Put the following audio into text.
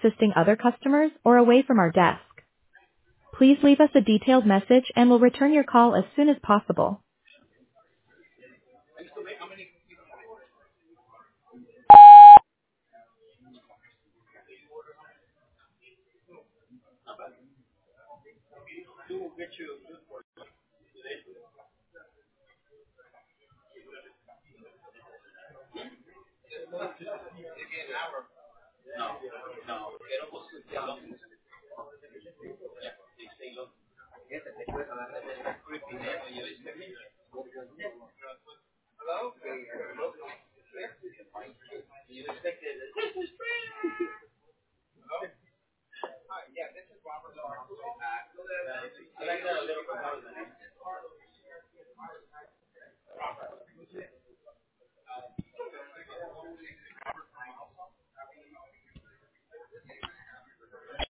assisting other customers or away from our desk. Please leave us a detailed message and we'll return your call as soon as possible.